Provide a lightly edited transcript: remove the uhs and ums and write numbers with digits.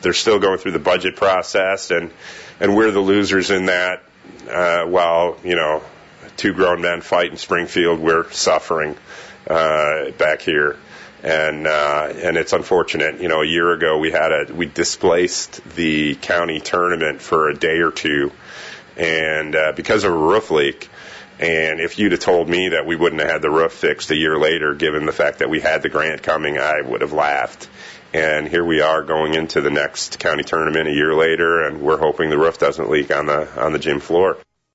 they're still going through the budget process, and we're the losers in that. While two grown men fight in Springfield, we're suffering back here. And it's unfortunate. A year ago we displaced the county tournament for a day or two, and because of a roof leak. And if you'd have told me that we wouldn't have had the roof fixed a year later, given the fact that we had the grant coming, I would have laughed. And here we are going into the next county tournament a year later, and we're hoping the roof doesn't leak on the gym floor.